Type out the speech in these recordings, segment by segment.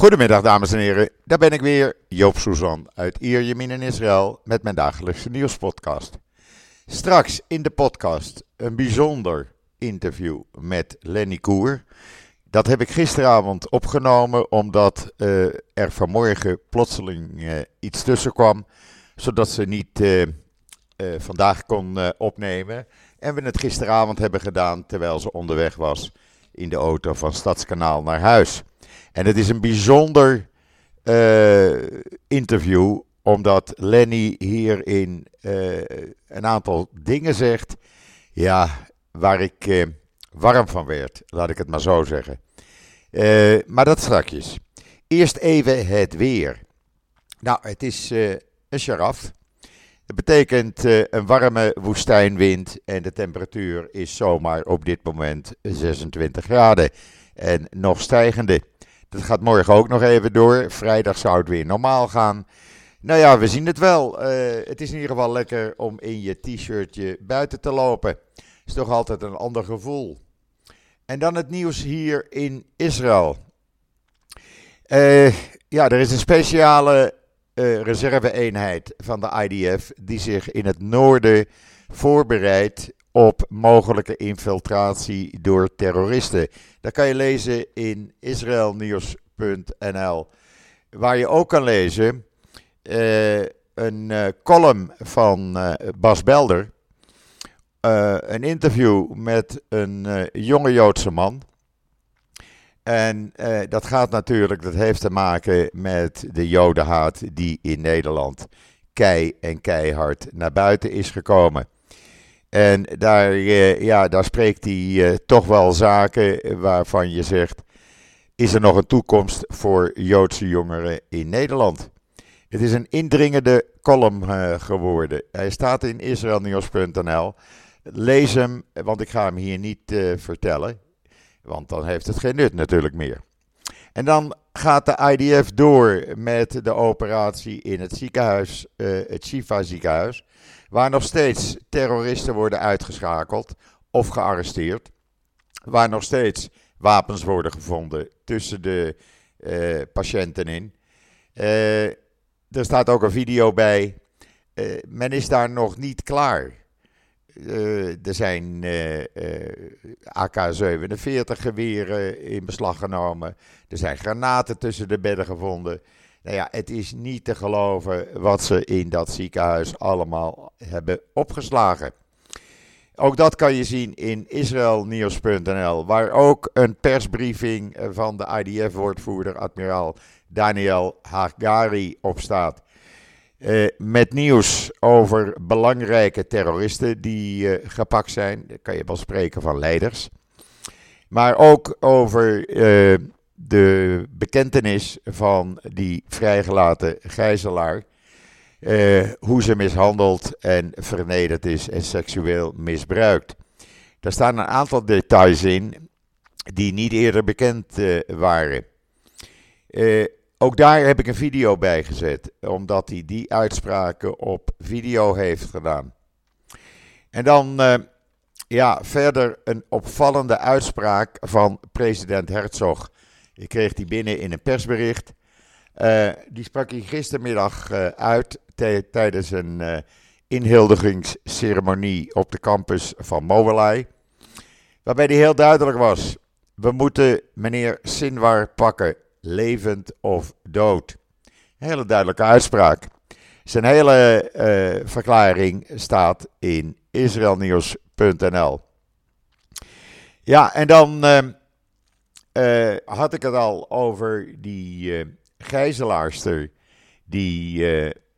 Goedemiddag dames en heren, daar ben ik weer, Joop Suzan uit Ierjemien in Israël met mijn dagelijkse nieuwspodcast. Straks in de podcast een bijzonder interview met Lenny Koer. Dat heb ik gisteravond opgenomen omdat er vanmorgen plotseling iets tussen kwam, zodat ze niet vandaag kon opnemen. En we het gisteravond hebben gedaan terwijl ze onderweg was in de auto van Stadskanaal naar huis. En het is een bijzonder interview, omdat Lenny hierin een aantal dingen zegt, ja, waar ik warm van werd, laat ik het maar zo zeggen. Maar dat strakjes. Eerst even het weer. Nou, het is een sharaf. Dat betekent een warme woestijnwind en de temperatuur is zomaar op dit moment 26 graden en nog stijgende. Dat gaat morgen ook nog even door. Vrijdag zou het weer normaal gaan. Nou ja, we zien het wel. Het is in ieder geval lekker om in je t-shirtje buiten te lopen. Is toch altijd een ander gevoel. En dan het nieuws hier in Israël. Ja, er is een speciale reserve-eenheid van de IDF die zich in het noorden voorbereidt op mogelijke infiltratie door terroristen. Dat kan je lezen in israelnieuws.nl. Waar je ook kan lezen een column van Bas Belder. Een interview met een jonge Joodse man. En dat heeft te maken met de Jodenhaat die in Nederland keihard naar buiten is gekomen. En daar spreekt hij toch wel zaken waarvan je zegt, is er nog een toekomst voor Joodse jongeren in Nederland? Het is een indringende column geworden. Hij staat in israelnieuws.nl. Lees hem, want ik ga hem hier niet vertellen, want dan heeft het geen nut natuurlijk meer. En dan gaat de IDF door met de operatie in het ziekenhuis, het Shifa ziekenhuis, waar nog steeds terroristen worden uitgeschakeld of gearresteerd. Waar nog steeds wapens worden gevonden tussen de patiënten in. Er staat ook een video bij. Men is daar nog niet klaar. Er zijn AK-47 geweren in beslag genomen. Er zijn granaten tussen de bedden gevonden. Nou ja, het is niet te geloven wat ze in dat ziekenhuis allemaal hebben opgeslagen. Ook dat kan je zien in israelnieuws.nl, waar ook een persbriefing van de IDF-woordvoerder, admiraal Daniel Hagari, op staat. Met nieuws over belangrijke terroristen die gepakt zijn. Daar kan je wel spreken van leiders. Maar ook over de bekentenis van die vrijgelaten gijzelaar. Hoe ze mishandeld en vernederd is en seksueel misbruikt. Daar staan een aantal details in die niet eerder bekend waren. Ook daar heb ik een video bij gezet, omdat hij die uitspraken op video heeft gedaan. En dan verder een opvallende uitspraak van president Herzog. Ik kreeg die binnen in een persbericht. Die sprak hij gistermiddag uit tijdens een inhuldigingsceremonie op de campus van Mobileye. Waarbij hij heel duidelijk was: we moeten meneer Sinwar pakken, levend of dood. Een hele duidelijke uitspraak. Zijn hele verklaring staat in israelnieuws.nl. Ja, en dan had ik het al over die gijzelaarster die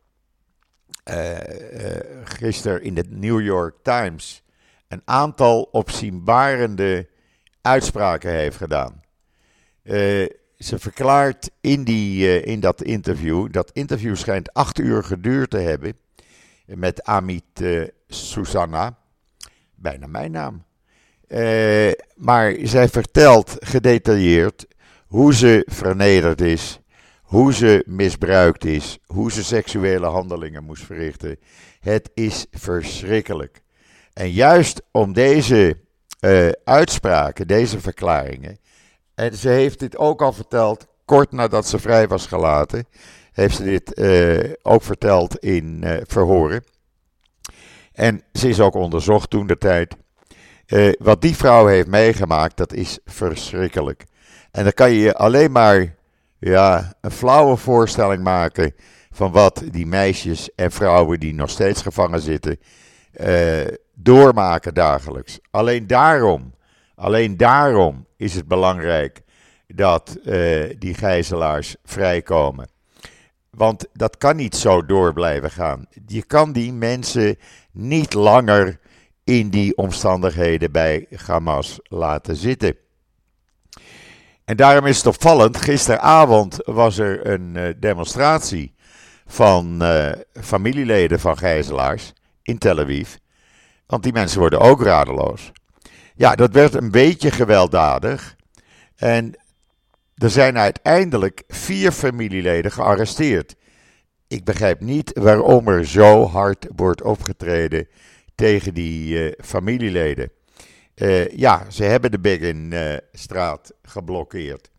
gisteren in de New York Times een aantal opzienbarende uitspraken heeft gedaan. Ze verklaart in dat interview schijnt 8 uur geduurd te hebben, met Amit Susanna, bijna mijn naam. Maar zij vertelt gedetailleerd hoe ze vernederd is, hoe ze misbruikt is, hoe ze seksuele handelingen moest verrichten. Het is verschrikkelijk. En juist om deze uitspraken, deze verklaringen, en ze heeft dit ook al verteld kort nadat ze vrij was gelaten, heeft ze dit ook verteld in verhoren. En ze is ook onderzocht toen de tijd. Wat die vrouw heeft meegemaakt, dat is verschrikkelijk. En dan kan je je alleen maar een flauwe voorstelling maken van wat die meisjes en vrouwen die nog steeds gevangen zitten, doormaken dagelijks. Alleen daarom is het belangrijk dat die gijzelaars vrijkomen. Want dat kan niet zo door blijven gaan. Je kan die mensen niet langer in die omstandigheden bij Hamas laten zitten. En daarom is het opvallend, gisteravond was er een demonstratie van familieleden van gijzelaars in Tel Aviv. Want die mensen worden ook radeloos. Ja, dat werd een beetje gewelddadig. En er zijn uiteindelijk 4 familieleden gearresteerd. Ik begrijp niet waarom er zo hard wordt opgetreden tegen die familieleden. Ze hebben de Beginstraat geblokkeerd.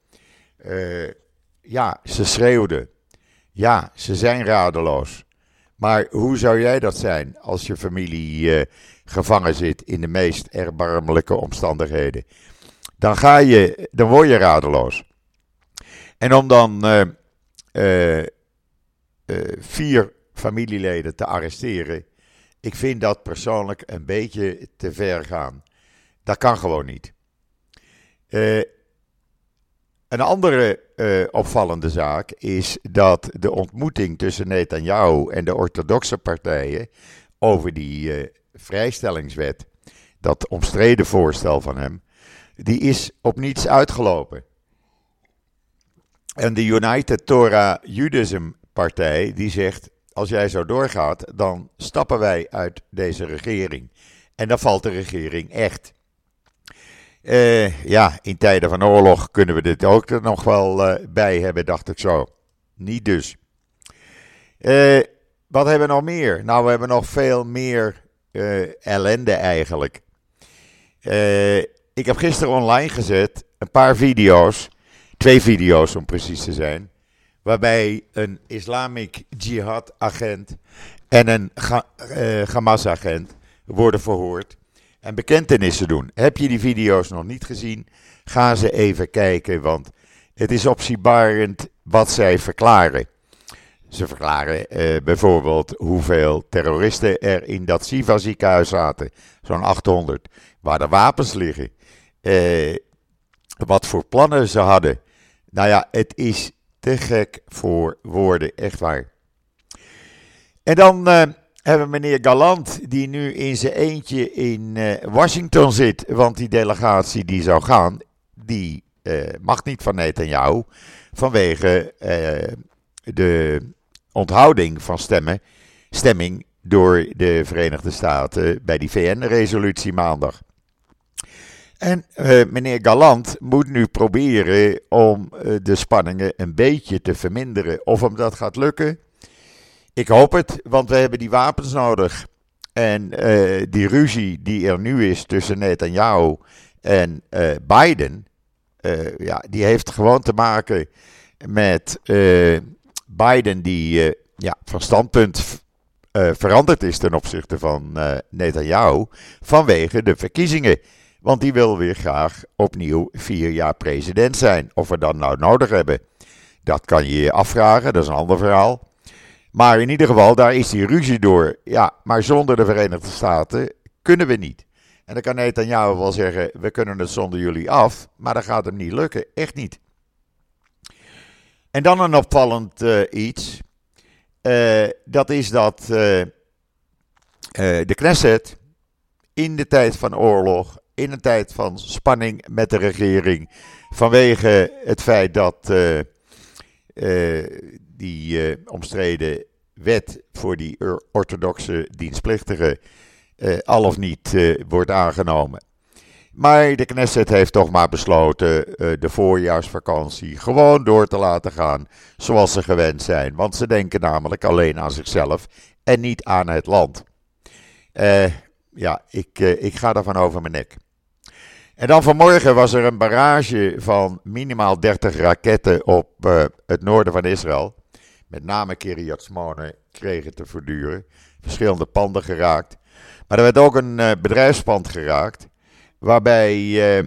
Ze schreeuwden. Ja, ze zijn radeloos. Maar hoe zou jij dat zijn als je familie gevangen zit in de meest erbarmelijke omstandigheden? Dan word je radeloos. En om dan 4 familieleden te arresteren, ik vind dat persoonlijk een beetje te ver gaan. Dat kan gewoon niet. Een andere opvallende zaak is dat de ontmoeting tussen Netanyahu en de orthodoxe partijen over die vrijstellingswet, dat omstreden voorstel van hem, die is op niets uitgelopen. En de United Torah Judaism partij die zegt, als jij zo doorgaat, dan stappen wij uit deze regering. En dan valt de regering echt. In tijden van oorlog kunnen we dit ook er nog wel bij hebben, dacht ik zo. Niet dus. Wat hebben we nog meer? Nou, we hebben nog veel meer ellende eigenlijk. Ik heb gisteren online gezet een paar video's, 2 video's om precies te zijn, waarbij een Islamic Jihad agent en een Hamas agent worden verhoord en bekentenissen doen. Heb je die video's nog niet gezien? Ga ze even kijken, want het is opzienbarend wat zij verklaren. Ze verklaren bijvoorbeeld hoeveel terroristen er in dat Shifa ziekenhuis zaten. Zo'n 800. Waar de wapens liggen. Wat voor plannen ze hadden. Nou ja, het is te gek voor woorden, echt waar. En dan hebben we meneer Gallant, die nu in zijn eentje in Washington zit. Want die delegatie die zou gaan, die mag niet van Netanyahu. Vanwege de onthouding van stemming door de Verenigde Staten bij die VN-resolutie maandag. En meneer Gallant moet nu proberen om de spanningen een beetje te verminderen. Of hem dat gaat lukken, ik hoop het, want we hebben die wapens nodig. En die ruzie die er nu is tussen Netanyahu en Biden, die heeft gewoon te maken met Biden die van standpunt veranderd is ten opzichte van Netanyahu vanwege de verkiezingen. Want die wil weer graag opnieuw 4 jaar president zijn. Of we dat nou nodig hebben, dat kan je je afvragen, dat is een ander verhaal. Maar in ieder geval, daar is die ruzie door. Ja, maar zonder de Verenigde Staten kunnen we niet. En dan kan Netanyahu wel zeggen, we kunnen het zonder jullie af, maar dat gaat hem niet lukken, echt niet. En dan een opvallend iets. Dat is dat de Knesset in de tijd van oorlog, in een tijd van spanning met de regering, vanwege het feit dat die omstreden wet voor die orthodoxe dienstplichtigen al of niet wordt aangenomen. Maar de Knesset heeft toch maar besloten de voorjaarsvakantie gewoon door te laten gaan zoals ze gewend zijn. Want ze denken namelijk alleen aan zichzelf en niet aan het land. Ik ga daarvan over mijn nek. En dan vanmorgen was er een barrage van minimaal 30 raketten op het noorden van Israël. Met name Kiryat Shmona kregen te verduren. Verschillende panden geraakt. Maar er werd ook een bedrijfspand geraakt. Waarbij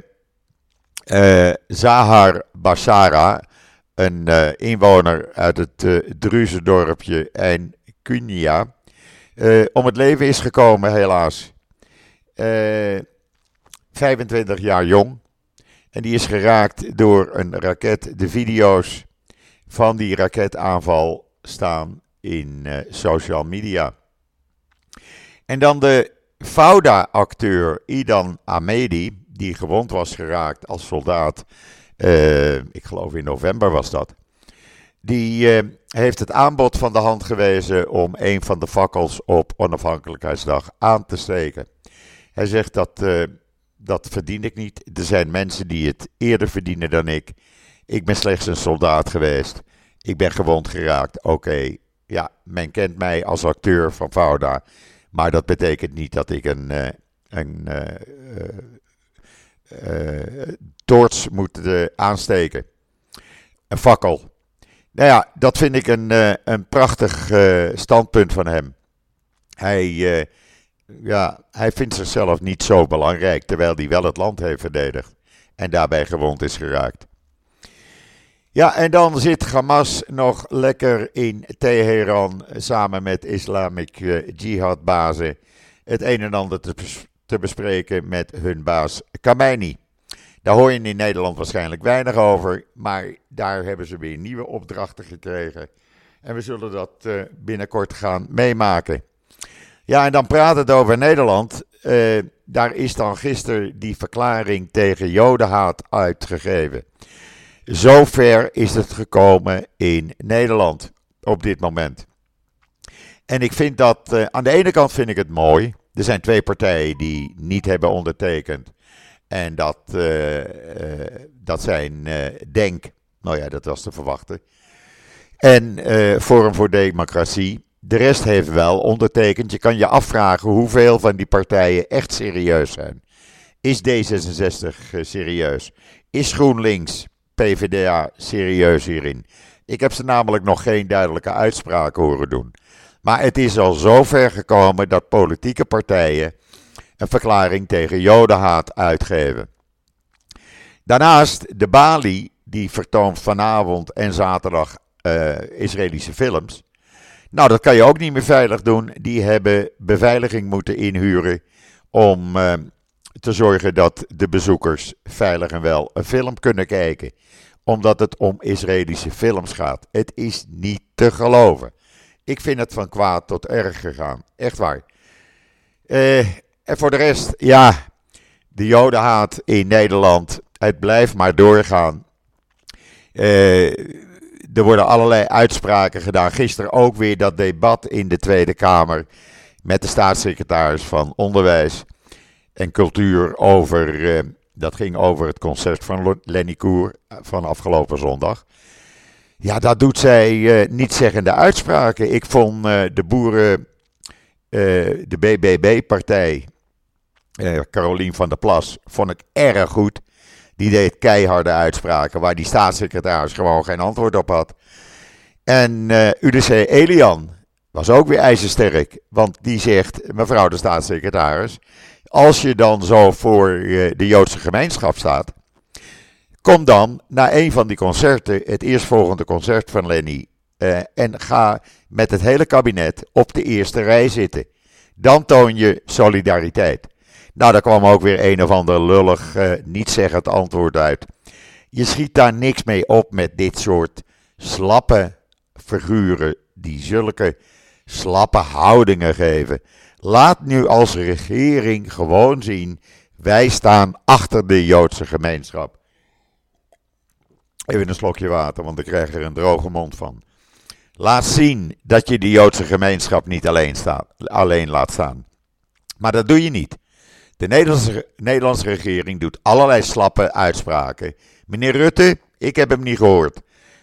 Zahar Bashara, een inwoner uit het Druze-dorpje en Kunia, om het leven is gekomen, helaas. 25 jaar jong. En die is geraakt door een raket. De video's van die raketaanval staan in social media. En dan de Fauda-acteur Idan Amedi, die gewond was geraakt als soldaat. Ik geloof in november was dat. Die heeft het aanbod van de hand gewezen om een van de fakkels op onafhankelijkheidsdag aan te steken. Hij zegt dat verdien ik niet. Er zijn mensen die het eerder verdienen dan ik. Ik ben slechts een soldaat geweest. Ik ben gewond geraakt. Oké, ja, men kent mij als acteur van Fauda. Maar dat betekent niet dat ik een toorts moet aansteken. Een fakkel. Nou ja, dat vind ik een prachtig standpunt van hem. Hij vindt zichzelf niet zo belangrijk, terwijl hij wel het land heeft verdedigd en daarbij gewond is geraakt. Ja, en dan zit Hamas nog lekker in Teheran samen met Islamic Jihad bazen het een en ander te bespreken met hun baas Khamenei. Daar hoor je in Nederland waarschijnlijk weinig over, maar daar hebben ze weer nieuwe opdrachten gekregen. En we zullen dat binnenkort gaan meemaken. Ja, en dan praat het over Nederland. Daar is dan gisteren die verklaring tegen jodenhaat uitgegeven. Zover is het gekomen in Nederland op dit moment. En ik vind dat, aan de ene kant vind ik het mooi. Er zijn twee partijen die niet hebben ondertekend. En dat zijn DENK, nou ja, dat was te verwachten. En Forum voor Democratie. De rest heeft wel ondertekend. Je kan je afvragen hoeveel van die partijen echt serieus zijn. Is D66 serieus? Is GroenLinks, PvdA serieus hierin? Ik heb ze namelijk nog geen duidelijke uitspraken horen doen. Maar het is al zover gekomen dat politieke partijen een verklaring tegen jodenhaat uitgeven. Daarnaast de Bali, die vertoont vanavond en zaterdag Israëlische films. Nou, dat kan je ook niet meer veilig doen. Die hebben beveiliging moeten inhuren om te zorgen dat de bezoekers veilig en wel een film kunnen kijken. Omdat het om Israëlische films gaat. Het is niet te geloven. Ik vind het van kwaad tot erg gegaan. Echt waar. En voor de rest, ja, de jodenhaat in Nederland, het blijft maar doorgaan. Er worden allerlei uitspraken gedaan. Gisteren ook weer dat debat in de Tweede Kamer met de staatssecretaris van Onderwijs en Cultuur dat ging over het concert van Lenny Koer van afgelopen zondag. Ja, dat doet zij nietszeggende uitspraken. Ik vond de BBB-partij, Carolien van der Plas, vond ik erg goed. Die deed keiharde uitspraken waar die staatssecretaris gewoon geen antwoord op had. En UDC Elian was ook weer ijzersterk. Want die zegt, mevrouw de staatssecretaris, als je dan zo voor de Joodse gemeenschap staat, kom dan naar een van die concerten, het eerstvolgende concert van Lenny, en ga met het hele kabinet op de eerste rij zitten. Dan toon je solidariteit. Nou, daar kwam ook weer een of ander lullig, nietszeggend antwoord uit. Je schiet daar niks mee op met dit soort slappe figuren die zulke slappe houdingen geven. Laat nu als regering gewoon zien, wij staan achter de Joodse gemeenschap. Even een slokje water, want ik krijg er een droge mond van. Laat zien dat je de Joodse gemeenschap niet alleen laat staan. Maar dat doe je niet. De Nederlandse regering doet allerlei slappe uitspraken. Meneer Rutte, ik heb hem niet gehoord.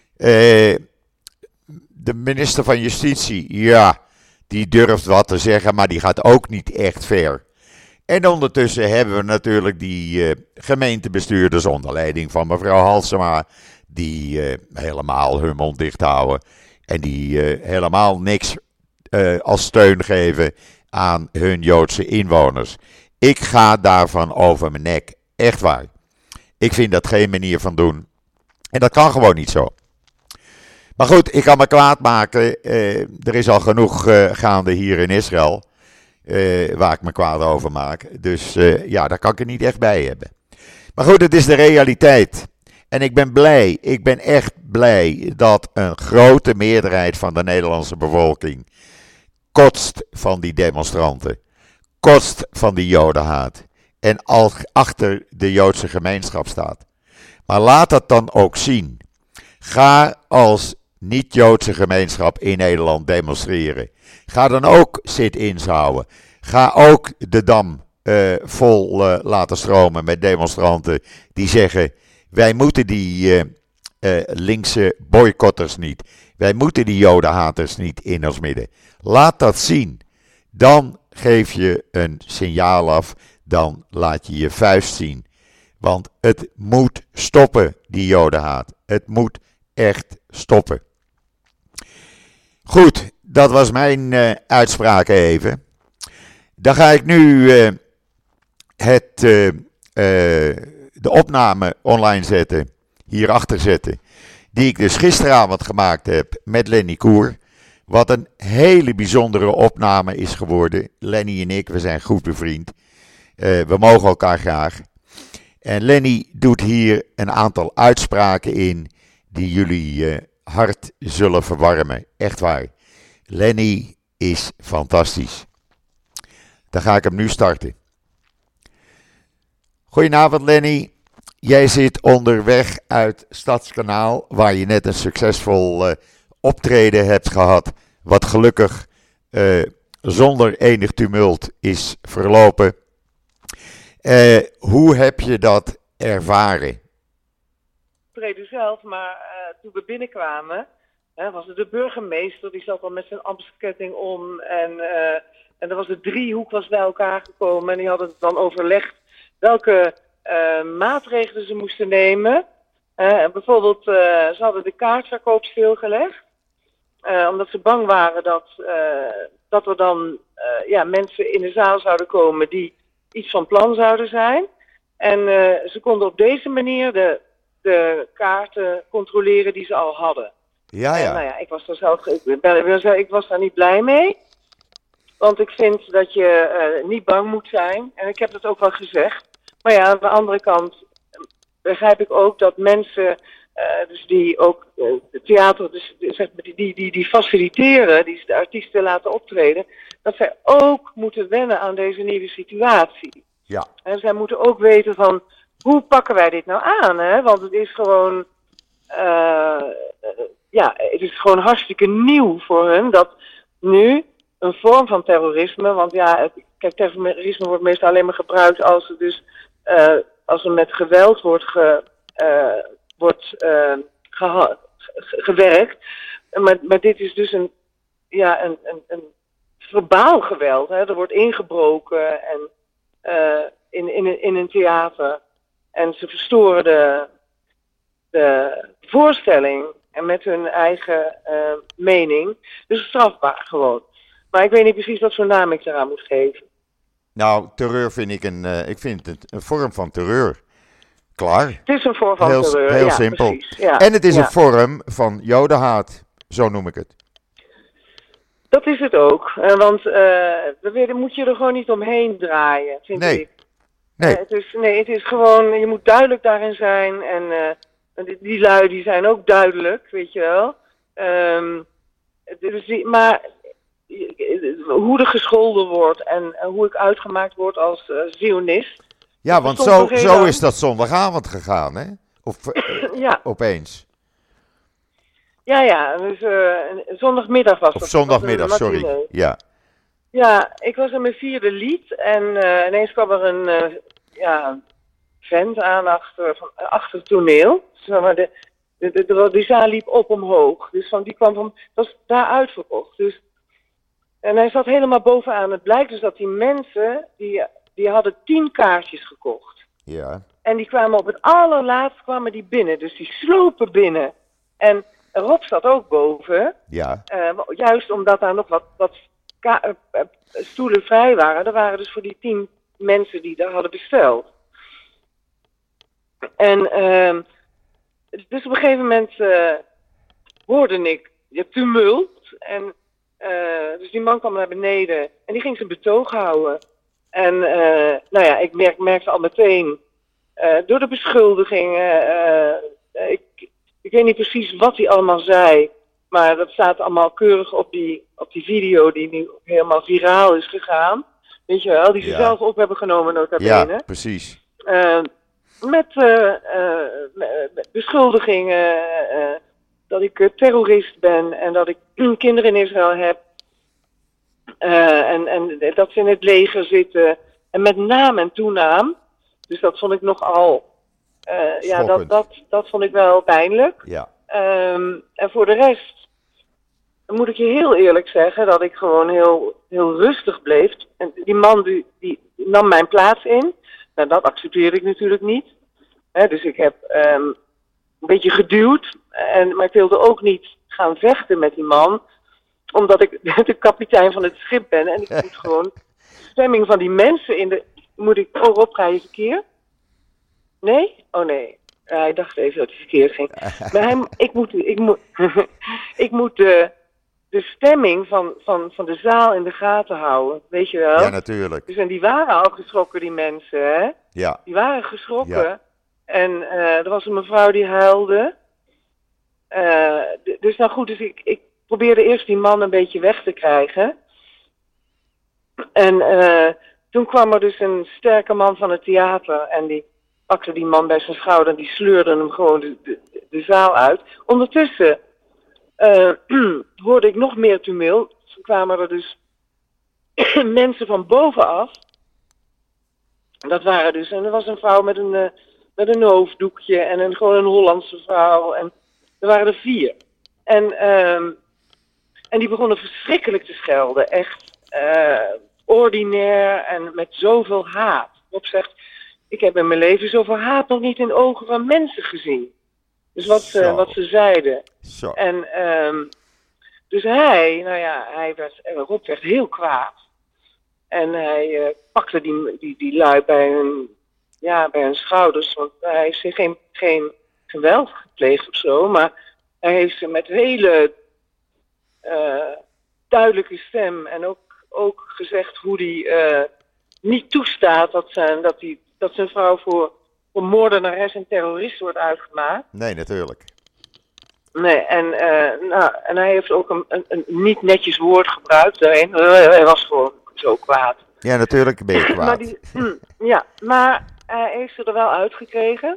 De minister van Justitie, ja, die durft wat te zeggen, maar die gaat ook niet echt ver. En ondertussen hebben we natuurlijk die gemeentebestuurders onder leiding van mevrouw Halsema, die helemaal hun mond dicht houden en die helemaal niks als steun geven aan hun Joodse inwoners. Ik ga daarvan over mijn nek, echt waar. Ik vind dat geen manier van doen. En dat kan gewoon niet zo. Maar goed, ik kan me kwaad maken. Er is al genoeg gaande hier in Israël. Waar ik me kwaad over maak. Dus ja, daar kan ik er niet echt bij hebben. Maar goed, het is de realiteit. En ik ben blij, ik ben echt blij dat een grote meerderheid van de Nederlandse bevolking kotst van die demonstranten. Kotst van die jodenhaat. En al achter de Joodse gemeenschap staat. Maar laat dat dan ook zien. Ga als niet-Joodse gemeenschap in Nederland demonstreren. Ga dan ook sit-ins houden. Ga ook de Dam vol laten stromen met demonstranten die zeggen: wij moeten die linkse boycotters niet. Wij moeten die jodenhaters niet in ons midden. Laat dat zien. Dan geef je een signaal af. Dan laat je je vuist zien. Want het moet stoppen, die jodenhaat. Het moet echt stoppen. Goed, dat was mijn uitspraak even. Dan ga ik nu de opname online zetten, hierachter zetten, die ik dus gisteravond gemaakt heb met Lenny Koer. Wat een hele bijzondere opname is geworden. Lenny en ik, we zijn goed bevriend. We mogen elkaar graag. En Lenny doet hier een aantal uitspraken in die jullie hart zullen verwarmen. Echt waar. Lenny is fantastisch. Dan ga ik hem nu starten. Goedenavond Lenny. Jij zit onderweg uit Stadskanaal, waar je net een succesvol optreden hebt gehad. Wat gelukkig zonder enig tumult is verlopen. Hoe heb je dat ervaren? Optreden zelf, maar toen we binnenkwamen, was het de burgemeester, die zat al met zijn ambtsketting om en er was de driehoek was bij elkaar gekomen en die hadden dan overlegd welke maatregelen ze moesten nemen. Bijvoorbeeld, ze hadden de kaartverkoop stilgelegd, omdat ze bang waren dat er dan mensen in de zaal zouden komen die iets van plan zouden zijn. En ze konden op deze manier de kaarten controleren die ze al hadden. Ja. Nou ja, ik was daar niet blij mee. Want ik vind dat je niet bang moet zijn. En ik heb dat ook wel gezegd. Maar ja, aan de andere kant begrijp ik ook dat mensen, dus die ook het theater, dus zeg maar, die faciliteren, die de artiesten laten optreden, dat zij ook moeten wennen aan deze nieuwe situatie. Ja. En zij moeten ook weten van, hoe pakken wij dit nou aan? Hè? Want het is gewoon, het is gewoon hartstikke nieuw voor hen dat nu een vorm van terrorisme, want ja, kijk, terrorisme wordt meestal alleen maar gebruikt als als er met geweld wordt gewerkt. Maar dit is dus een verbaal geweld. Hè? Er wordt ingebroken en in een theater. En ze verstoren de voorstelling en met hun eigen mening. Dus strafbaar gewoon. Maar ik weet niet precies wat voor naam ik eraan moet geven. Nou, terreur vind ik ik vind het een vorm van terreur. Klaar. Het is een vorm van terreur, heel ja, simpel. Precies, ja. En het is een vorm van jodenhaat, zo noem ik het. Dat is het ook. Want moet je er gewoon niet omheen draaien, vind ik. Nee. Het is gewoon, je moet duidelijk daarin zijn. En die lui, die zijn ook duidelijk, weet je wel. Maar hoe er gescholden wordt en hoe ik uitgemaakt word als Zionist. Ja, want zo is dat zondagavond gegaan, hè? Of ja. Opeens. Ja, dus zondagmiddag was dat. Of zondagmiddag, sorry. Ja. Ja, ik was in mijn 4e lied en ineens kwam er een vent aan achter het toneel. Zeg maar die zaal liep op omhoog. Dus die kwam dat was daar uitverkocht. Dus, en hij zat helemaal bovenaan. Het blijkt dus dat die mensen die die hadden 10 kaartjes gekocht. Ja. En die kwamen op het allerlaatst binnen. Dus die slopen binnen. En Rob zat ook boven. Ja. Juist omdat daar nog wat stoelen vrij waren. Er waren dus voor die 10 mensen die daar hadden besteld. En dus op een gegeven moment hoorde ik tumult. En dus die man kwam naar beneden en die ging zijn betoog houden. En nou ja, ik merkte al meteen door de beschuldigingen. Ik weet niet precies wat hij allemaal zei. Maar dat staat allemaal keurig op die video die nu helemaal viraal is gegaan. Weet je wel, die ze zelf op hebben genomen nota bene. Ja, precies. Met beschuldigingen dat ik terrorist ben en dat ik kinderen in Israël heb. En dat ze in het leger zitten. En met naam en toenaam. Dus dat vond ik nogal... dat vond ik wel pijnlijk. Ja. En voor de rest moet ik je heel eerlijk zeggen dat ik gewoon heel, heel rustig bleef. En die man die nam mijn plaats in. Nou, dat accepteerde ik natuurlijk niet. Dus ik heb een beetje geduwd. Maar ik wilde ook niet gaan vechten met die man. Omdat ik de kapitein van het schip ben. En ik moet gewoon de stemming van die mensen in de... Rob, ga je verkeerd? Nee? Oh nee. Hij dacht even dat hij verkeerd ging. Maar ik moet de stemming van de zaal in de gaten houden. Weet je wel? Ja, natuurlijk. Dus en die waren al geschrokken, die mensen, hè? Ja. Die waren geschrokken. Ja. En er was een mevrouw die huilde. Dus nou goed, dus ik probeerde eerst die man een beetje weg te krijgen. En toen kwam er dus een sterke man van het theater. En die pakte die man bij zijn schouder en die sleurde hem gewoon de zaal uit. Ondertussen hoorde ik nog meer tumult. Toen kwamen er dus mensen van bovenaf. Dat waren dus, en er was een vrouw met een hoofddoekje en gewoon een Hollandse vrouw. En er waren er 4. En die begonnen verschrikkelijk te schelden. Echt ordinair en met zoveel haat. Rob zegt, ik heb in mijn leven zoveel haat nog niet in ogen van mensen gezien. Dus wat ze zeiden. Zo. En dus Rob werd heel kwaad. En hij pakte die lui bij hun schouders. Want hij heeft geen geweld gepleegd of zo. Maar hij heeft ze met hele duidelijke stem en ook gezegd hoe hij niet toestaat dat zijn vrouw voor moordenares en terrorist wordt uitgemaakt. Nee, natuurlijk. Nee, en hij heeft ook een niet netjes woord gebruikt daarin. Hij was gewoon zo kwaad. Ja, natuurlijk ben je kwaad. Maar hij heeft ze er wel uitgekregen.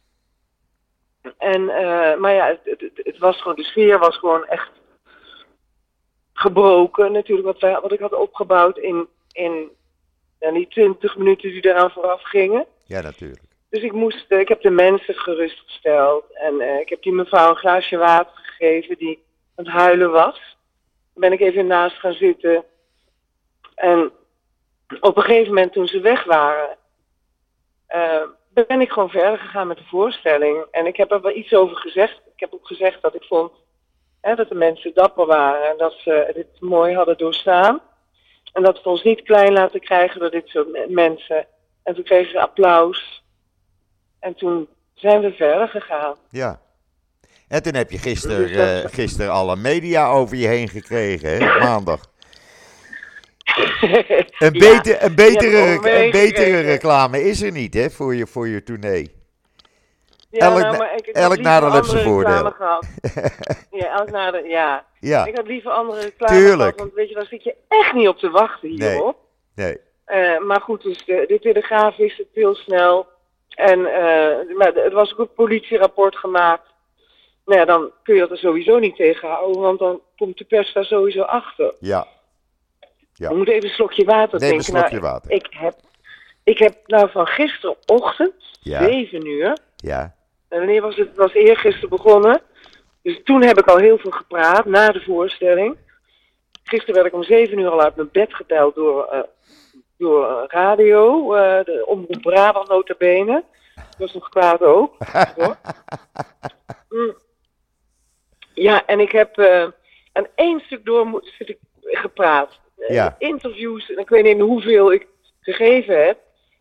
En, maar ja, het was gewoon, de sfeer was gewoon echt gebroken. Natuurlijk wat ik had opgebouwd in die 20 minuten die eraan vooraf gingen. Ja, natuurlijk. Dus ik heb de mensen gerustgesteld. En ik heb die mevrouw een glaasje water gegeven die aan het huilen was. Dan ben ik even naast gaan zitten. En op een gegeven moment toen ze weg waren, ben ik gewoon verder gegaan met de voorstelling. En ik heb er wel iets over gezegd. Ik heb ook gezegd dat ik vond dat de mensen dapper waren. En dat ze dit mooi hadden doorstaan. En dat we ons niet klein laten krijgen door dit soort mensen. En toen kregen ze applaus. En toen zijn we verder gegaan. Ja. En toen heb je gisteren alle media over je heen gekregen, hè? Maandag. Een betere reclame is er niet, hè, voor je tournee. Ja, elk nadeel heeft zijn voordeel. Elk nadeel, ja. Ik had liever andere reclame Tuurlijk. gehad, want weet je, daar zit je echt niet op te wachten hierop. Nee. Maar goed, dus de Telegraaf wist het heel snel. En maar er was ook een politierapport gemaakt. Nou ja, dan kun je dat er sowieso niet tegenhouden, want dan komt de pers daar sowieso achter. Ja. Je moet even een slokje water drinken. Neem een slokje water. Ik heb nou van gisterochtend, 7 uur. Ja. En wanneer was het? Het was eergisteren begonnen. Dus toen heb ik al heel veel gepraat, na de voorstelling. Gisteren werd ik om 7 uur al uit mijn bed gebeld door door radio, de Omroep Brabant nota bene. Dat was nog kwaad ook. Hoor. Ja, en ik heb aan één stuk door zitten gepraat. Ja. Interviews, en ik weet niet hoeveel ik gegeven heb.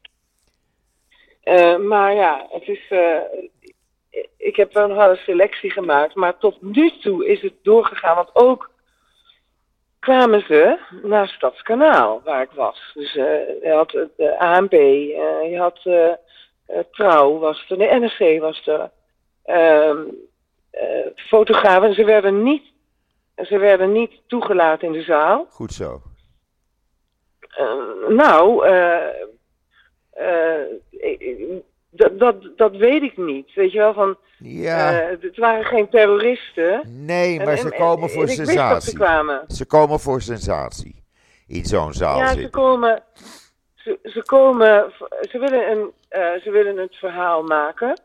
Maar ja, het is... ik heb wel nog wel een selectie gemaakt, maar tot nu toe is het doorgegaan. Want ook kwamen ze naar Stadskanaal, waar ik was. Dus je had de ANP, je had Trouw, was er, de NRC was er. Fotografen, ze werden niet toegelaten in de zaal. Goed zo. Dat weet ik niet. Weet je wel, van... Ja. Het waren geen terroristen. Nee, maar ze komen voor sensatie. Ik wist dat ze kwamen. Ze komen voor sensatie. In zo'n zaal Ja, zitten. Ze willen het verhaal maken.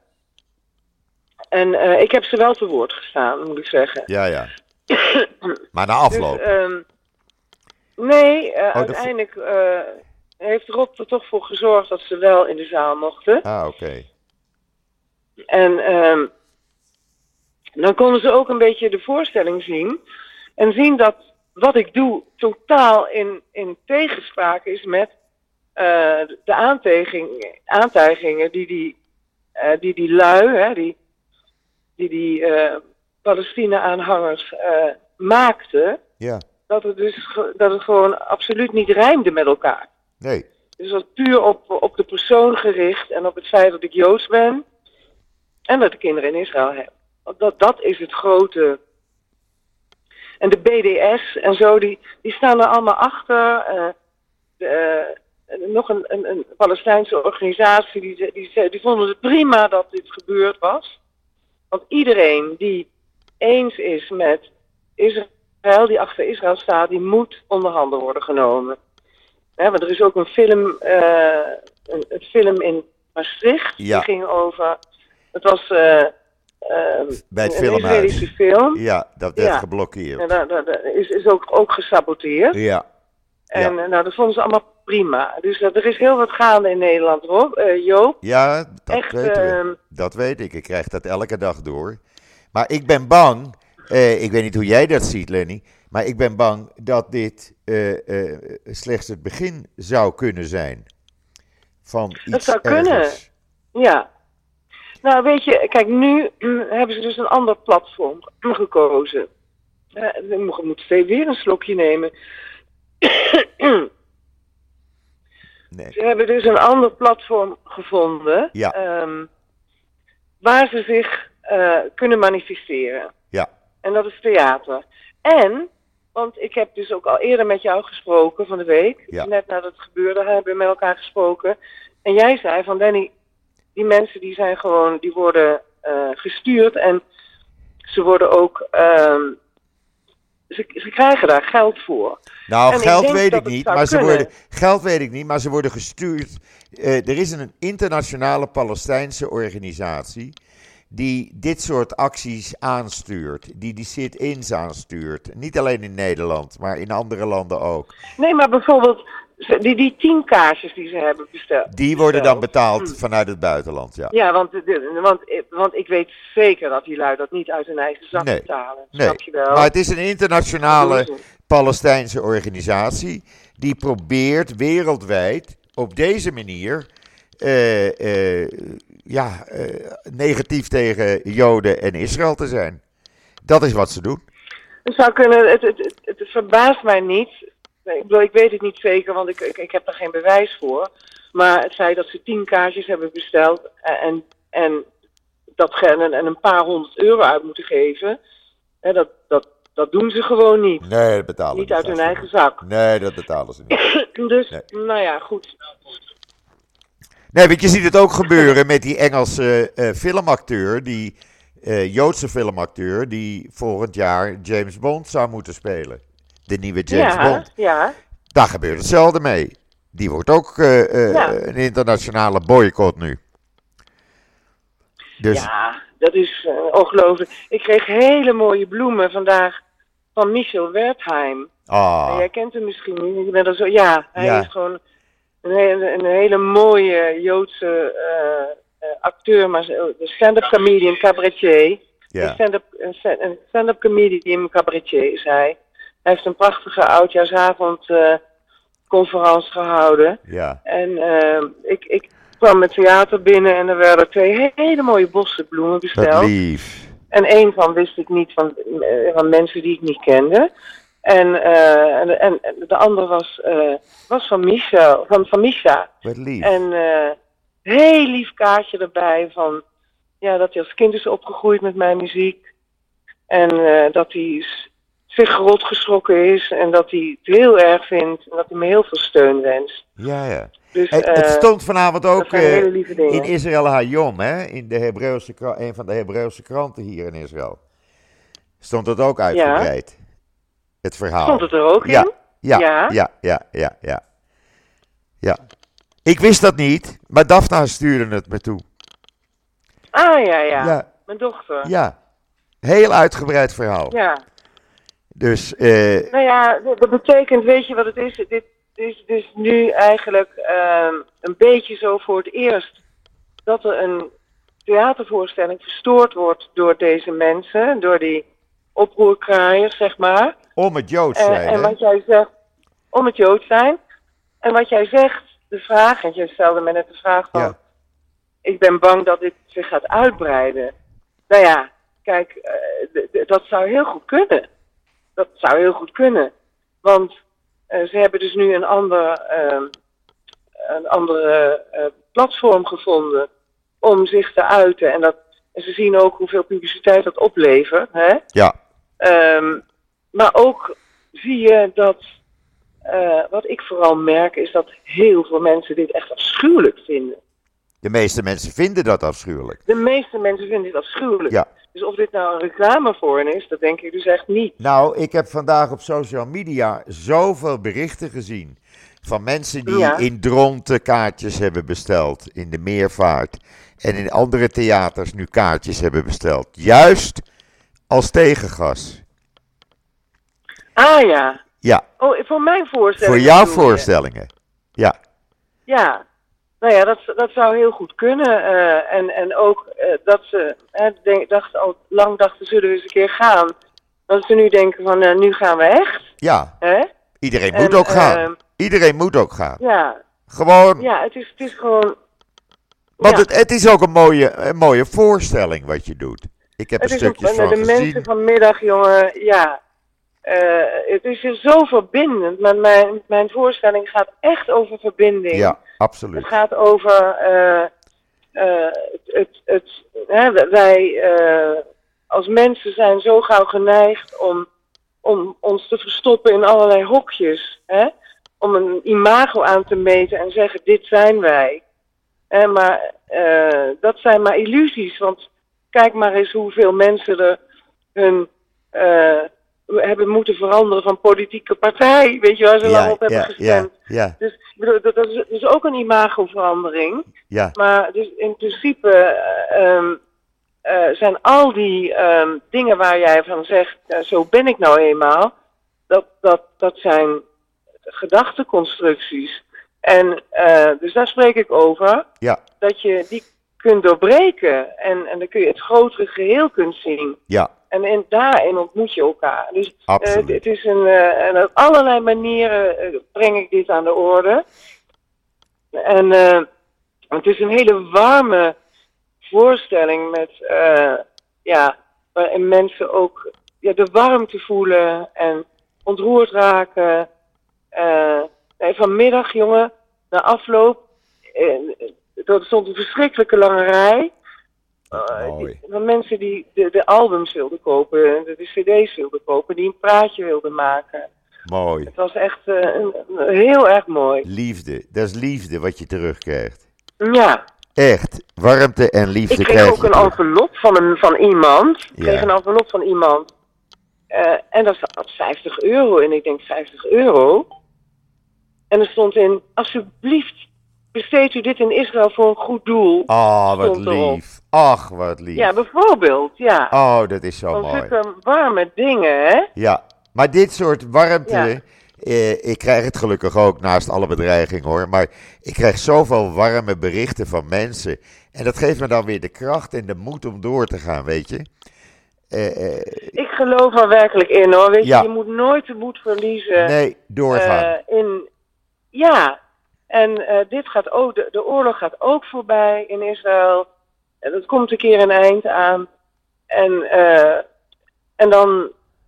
En ik heb ze wel te woord gestaan, moet ik zeggen. Ja. Maar na afloop. Dus, nee, uiteindelijk heeft Rob er toch voor gezorgd dat ze wel in de zaal mochten. Ah, oké. En dan konden ze ook een beetje de voorstelling zien. En zien dat wat ik doe totaal in tegenspraak is met de aantijgingen die lui, hè, die Palestina-aanhangers maakten. Ja. Dat het gewoon absoluut niet rijmde met elkaar. Nee. Dus dat was puur op de persoon gericht en op het feit dat ik Joods ben. En dat ik kinderen in Israël heb. Dat is het grote. En de BDS en zo, die staan er allemaal achter. Nog een Palestijnse organisatie, die vonden het prima dat dit gebeurd was. Want iedereen die eens is met Israël, die achter Israël staat, die moet onder handen worden genomen. Want er is ook een film in Maastricht, Ja. die ging over... Het was Bij het een filmhuis. Israëlische film. Ja, dat werd geblokkeerd. En dat is ook gesaboteerd. Ja. En dat vonden ze allemaal prima. Dus er is heel wat gaande in Nederland, hoor, Joop. Ja, dat Echt, weten we. Dat weet ik. Ik krijg dat elke dag door. Maar ik ben bang, ik weet niet hoe jij dat ziet, Lenny, maar ik ben bang dat dit slechts het begin zou kunnen zijn van iets Dat zou ergers. kunnen, ja. Nou, weet je, kijk, nu hebben ze dus een ander platform gekozen. We moeten weer een slokje nemen. Nee. Ze hebben dus een ander platform gevonden, Ja. waar ze zich kunnen manifesteren. Ja. En dat is theater. En, want ik heb dus ook al eerder met jou gesproken van de week. Ja. Net nadat het gebeurde hebben we met elkaar gesproken. En jij zei van, Danny, die mensen die worden gestuurd en ze worden ook, ze krijgen daar geld voor. Nou, En geld ik denk weet dat ik het niet, zou maar ze kunnen. worden gestuurd. Er is een internationale Palestijnse organisatie die dit soort acties aanstuurt. Die sit-ins aanstuurt. Niet alleen in Nederland, maar in andere landen ook. Nee, maar bijvoorbeeld die 10 kaarsjes die ze hebben besteld. Die worden dan betaald vanuit het buitenland, ja. Ja, want ik weet zeker dat die lui dat niet uit hun eigen zak betalen. Nee, Snap je wel? maar het is een internationale Dat doen ze. Palestijnse organisatie die probeert wereldwijd op deze manier negatief tegen Joden en Israël te zijn. Dat is wat ze doen. Het zou kunnen, het verbaast mij niet. Ik bedoel, ik weet het niet zeker, want ik heb daar geen bewijs voor. Maar het feit dat ze 10 kaarsjes hebben besteld en een paar €100 uit moeten geven, dat doen ze gewoon niet. Nee, dat betalen ze Niet uit hun eigen zak. Nee, dat betalen ze niet. Dus, Nee. nou ja, goed. Nee, want je ziet het ook gebeuren met die Engelse filmacteur, die Joodse filmacteur, die volgend jaar James Bond zou moeten spelen. De nieuwe James Bond. Ja. Daar gebeurt hetzelfde mee. Die wordt ook een internationale boycott nu. Dus, Ja, dat is ongelooflijk. Ik kreeg hele mooie bloemen vandaag van Michel Wertheim. Jij kent hem misschien niet. Je bent er zo, hij is gewoon een hele mooie Joodse acteur, maar een stand-up comedian, cabaretier. Ja, Een stand-up comedian, cabaretier is hij. Hij heeft een prachtige oudjaarsavond conferentie gehouden. ja. En ik kwam het theater binnen en er werden 2 hele mooie bossenbloemen Wat besteld. lief. En één van wist ik niet van mensen die ik niet kende. En de andere was van Misha. Van Misha. Wat lief. En heel lief kaartje erbij van dat hij als kind is opgegroeid met mijn muziek. En dat hij zich rot geschrokken is en dat hij het heel erg vindt en dat hij me heel veel steun wenst. Ja, ja. Dus, Het stond vanavond dat ook zijn hele lieve dingen. in Israël Hayom, hè? In een van de Hebreeuwse kranten hier in Israël. Stond het ook uitgebreid. Het verhaal. Stond het er ook in? Ja. Ik wist dat niet, maar Daphna stuurde het me toe. Ah, ja. Ja. Mijn dochter. Ja. Heel uitgebreid verhaal. Ja. Dus, Nou ja, dat betekent, weet je wat het is? Dit is dus nu eigenlijk een beetje zo voor het eerst dat er een theatervoorstelling verstoord wordt door deze mensen, door die oproerkraaiers, zeg maar. om het Joods zijn, En hè? wat jij zegt, om het Joods zijn. En wat jij zegt, de vraag, en jij stelde me net de vraag van, Ja. ik ben bang dat dit zich gaat uitbreiden. Nou ja, kijk, dat zou heel goed kunnen. Dat zou heel goed kunnen. Want ze hebben dus nu een andere platform gevonden om zich te uiten. En ze zien ook hoeveel publiciteit dat oplevert. Hè? Ja. Maar ook zie je dat, wat ik vooral merk, is dat heel veel mensen dit echt afschuwelijk vinden. De meeste mensen vinden dat afschuwelijk. De meeste mensen vinden dit afschuwelijk. Ja. Dus of dit nou een reclame voor hen is, dat denk ik dus echt niet. Nou, ik heb vandaag op social media zoveel berichten gezien van mensen die in Dronten kaartjes hebben besteld, in de Meervaart en in andere theaters nu kaartjes hebben besteld. Juist als tegengas. Ah ja. Ja, Oh, voor mijn voorstelling. voor jouw bedoel je? voorstellingen. Ja, Ja. Nou ja, dat zou heel goed kunnen. En ook dat ze lang dachten, zullen we eens een keer gaan. Dat ze nu denken van, nu gaan we echt. ja. Hè? Iedereen moet ook gaan. Iedereen moet ook gaan. Ja. Gewoon, Ja, het is gewoon... want ja. het is ook een mooie voorstelling wat je doet. Ik heb er stukjes van de gezien. mensen vanmiddag, jongen, ja. Het is zo verbindend. Maar mijn voorstelling gaat echt over verbinding. Ja, Het absoluut. gaat over wij als mensen zijn zo gauw geneigd om ons te verstoppen in allerlei hokjes. Hè? Om een imago aan te meten en zeggen, dit zijn wij. Maar dat zijn maar illusies. Want kijk maar eens hoeveel mensen er hun hebben moeten veranderen van politieke partij. Weet je waar ze lang op hebben gestemd. Ja. Dus ik bedoel, dat is dus ook een imagoverandering. Ja. Maar dus in principe zijn al die dingen waar jij van zegt, zo ben ik nou eenmaal, dat zijn gedachteconstructies. En dus daar spreek ik over, Ja. dat je die kunt doorbreken en dan kun je het grotere geheel kunt zien. Ja. En daarin ontmoet je elkaar. Dus Absoluut. het is en op allerlei manieren breng ik dit aan de orde. En het is een hele warme voorstelling met, waarin mensen ook de warmte voelen en ontroerd raken. Vanmiddag, jongen, na afloop, er stond een verschrikkelijke lange rij. Van mensen die de albums wilden kopen, de cd's wilden kopen, die een praatje wilden maken. Mooi. Het was echt heel erg mooi. Liefde. Dat is liefde wat je terugkrijgt. Ja. Echt. Warmte en liefde Ik krijg kreeg ook je een terug. envelop van iemand. Ik Ja. kreeg een envelop van iemand. En daar zat €50 in. Ik denk €50. En er stond in, alsjeblieft, besteedt u dit in Israël voor een goed doel. Oh, wat stond erop. lief. Ach, wat lief. Ja, bijvoorbeeld, ja. Oh, dat is zo Van mooi. zulke warme dingen, hè? Ja, maar dit soort warmte Ik krijg het gelukkig ook naast alle bedreiging hoor. Maar ik krijg zoveel warme berichten van mensen. En dat geeft me dan weer de kracht en de moed om door te gaan, weet je. Ik geloof er werkelijk in hoor. Weet je, Ja. je moet nooit de moed verliezen. Nee, doorgaan. Ja, en dit gaat ook, de oorlog gaat ook voorbij in Israël. Dat komt een keer een eind aan. En dan.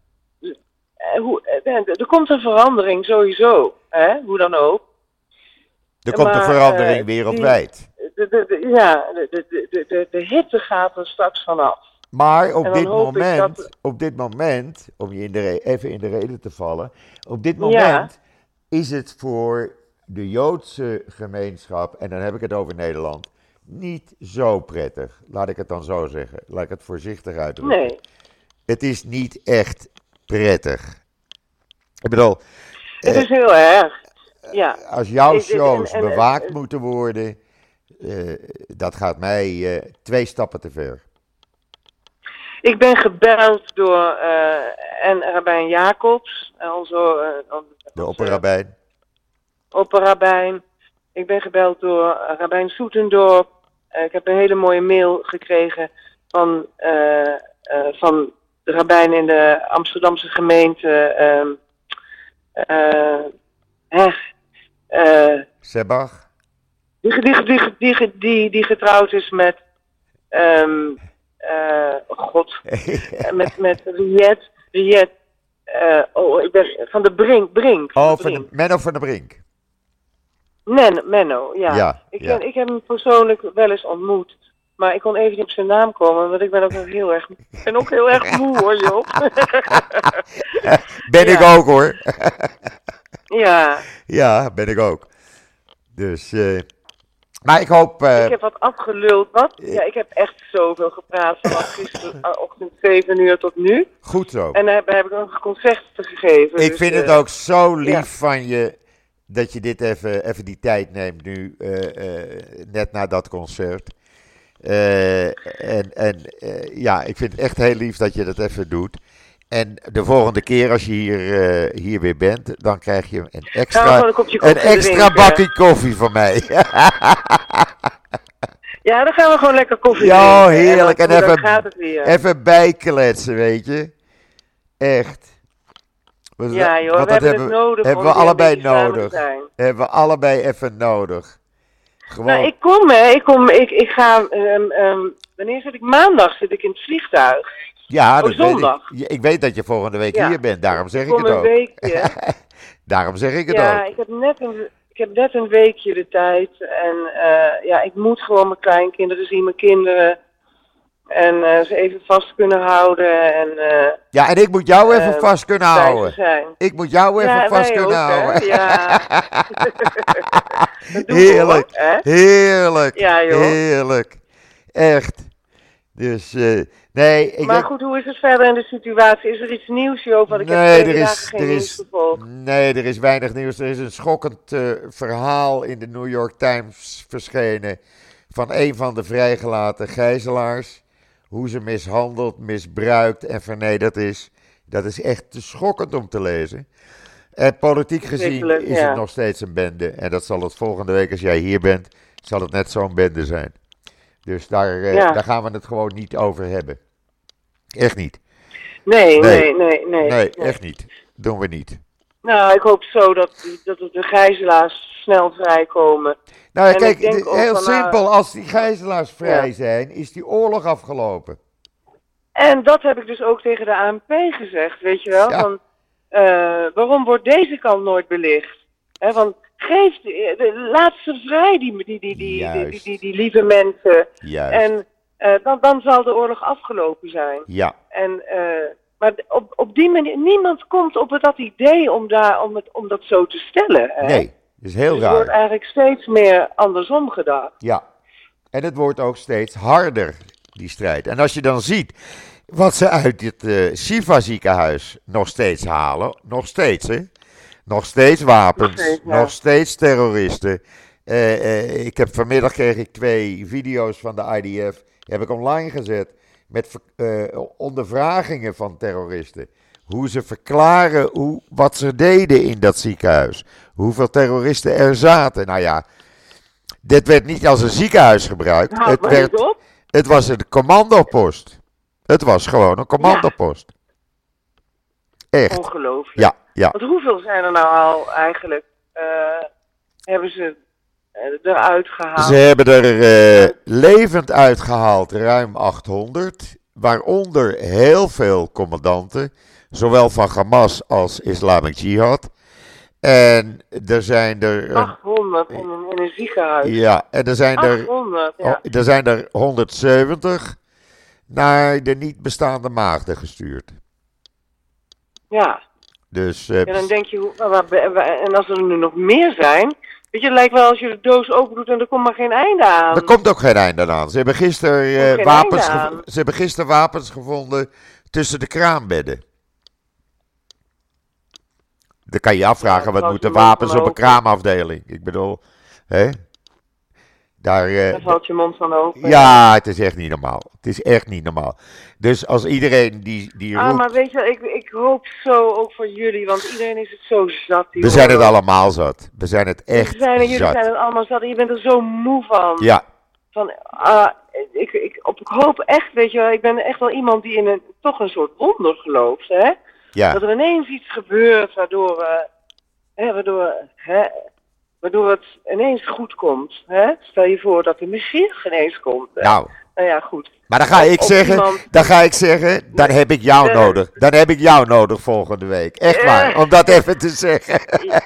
Er komt een verandering sowieso, hè? Hoe dan ook. Er komt een maar, verandering wereldwijd. De hitte gaat er straks vanaf. Maar En dan hoop ik op dit moment, om je even in de reden te vallen, op dit moment is het voor de Joodse gemeenschap, en dan heb ik het over Nederland, niet zo prettig. Laat ik het dan zo zeggen. Laat ik het voorzichtig uitdrukken. Nee. Het is niet echt prettig. Ik bedoel, Het is heel erg. Ja. als jouw shows bewaakt moeten worden, dat gaat mij 2 stappen te ver. Ik ben gebeld door Rabijn Jacobs, De opperrabijn. opperrabijn. Ik ben gebeld door Rabijn Soetendorp. Ik heb een hele mooie mail gekregen van de rabbijn in de Amsterdamse gemeente. Sebach. Die getrouwd is met met Riet, ik ben van de Brink. Menno van der Brink. Menno, ja. Ja. Ik heb hem persoonlijk wel eens ontmoet. Maar ik kon even niet op zijn naam komen, want ik ben ook nog heel erg moe hoor, Joop. Ben ik ook hoor. Ja. Ja, ben ik ook. Dus, maar ik hoop... ik heb wat afgeluld, wat? Ja, ik heb echt zoveel gepraat vanaf gisterochtend 7 uur tot nu. Goed zo. En daar heb ik nog concerten gegeven. Ik vind het ook zo lief van je dat je dit even die tijd neemt nu, net na dat concert. Ik vind het echt heel lief dat je dat even doet. En de volgende keer als je hier weer bent, dan krijg je een extra bakje koffie van mij. Ja, dan gaan we gewoon lekker koffie Ja, drinken. heerlijk. En dan gaat het weer. Even bijkletsen, weet je. Echt. Ja joh, we hebben het nodig. Hebben we allebei nodig. Hebben we allebei even nodig. Gewoon. Nou, ik ga, wanneer zit ik? Maandag zit ik in het vliegtuig. Ja, dat zondag. Ik weet dat je volgende week hier bent, daarom zeg ik het ook. Een weekje. Daarom zeg ik het ook. Ja, ik heb net een weekje de tijd. En ik moet gewoon mijn kleinkinderen zien, mijn kinderen. En ze even vast kunnen houden. En ik moet jou even vast kunnen houden. Ik moet jou even vast kunnen houden. Ja. Heerlijk. Heerlijk. Ja, joh. Heerlijk. Echt. Dus, nee. Maar goed, hoe is het verder in de situatie? Is er iets nieuws, Joop? Want ik heb 2 dagen geen nieuws gevolgd. Nee, er is weinig nieuws. Er is een schokkend verhaal in de New York Times verschenen van een van de vrijgelaten gijzelaars. Hoe ze mishandeld, misbruikt en vernederd is. Dat is echt te schokkend om te lezen. En politiek gezien is het nog steeds een bende. En dat zal het volgende week, als jij hier bent, zal het net zo'n bende zijn. Dus daar gaan we het gewoon niet over hebben. Echt niet. Nee, echt niet. Doen we niet. Nou, ik hoop zo dat de gijzelaars snel vrijkomen. Nou ja, kijk, heel simpel. Als die gijzelaars vrij zijn, is die oorlog afgelopen. En dat heb ik dus ook tegen de ANP gezegd, weet je wel. Ja. Van, waarom wordt deze kant nooit belicht? Want laat ze vrij, die lieve mensen. Juist. En dan zal de oorlog afgelopen zijn. Ja. Maar op die manier, niemand komt op dat idee om dat zo te stellen. Hè? Nee, dat is heel raar. Het wordt eigenlijk steeds meer andersom gedacht. Ja, en het wordt ook steeds harder, die strijd. En als je dan ziet wat ze uit het Shifa ziekenhuis nog steeds halen, nog steeds hè, nog steeds wapens, nog steeds terroristen. Vanmiddag kreeg ik 2 video's van de IDF, die heb ik online gezet, met ondervragingen van terroristen. hoe ze verklaren wat ze deden in dat ziekenhuis. Hoeveel terroristen er zaten. Nou ja, dit werd niet als een ziekenhuis gebruikt. Houd maar niet op. Het was een commandopost. Het was gewoon een commandopost. Echt. Ongelooflijk. Ja. Want hoeveel zijn er nou al eigenlijk, hebben ze eruit gehaald? Ze hebben er levend uitgehaald ruim 800. Waaronder heel veel commandanten. Zowel van Hamas als Islamic Jihad. En er zijn er... 800 in een ziekenhuis. Ja, en er zijn 800, ja. er zijn er 170 naar de niet bestaande maagden gestuurd. Ja. Dus, En dan denk je, en als er nu nog meer zijn, weet je, het lijkt wel als je de doos open doet en er komt maar geen einde aan. er komt ook geen einde aan. Ze hebben gisteren wapens gevonden tussen de kraambedden. Dan kan je je afvragen, wat moeten wapens op een kraamafdeling? Ik bedoel, hè? Daar valt je mond van open. Ja, het is echt niet normaal. Het is echt niet normaal. Dus als iedereen die roept... maar weet je, ik hoop zo ook voor jullie, want iedereen is het zo zat. We zijn het allemaal zat. We zijn het echt zat. Jullie zijn het allemaal zat en je bent er zo moe van. Ja. Ik hoop echt, weet je wel, ik ben echt wel iemand die in toch een soort wonder gelooft, hè? Ja. Dat er ineens iets gebeurt waardoor het ineens goed komt. Hè? Stel je voor dat de Messias ineens komt. Hè? Nou ja, goed. Maar dan ga ik zeggen, dan heb ik jou nodig. Dan heb ik jou nodig volgende week. Echt waar, om dat even te zeggen.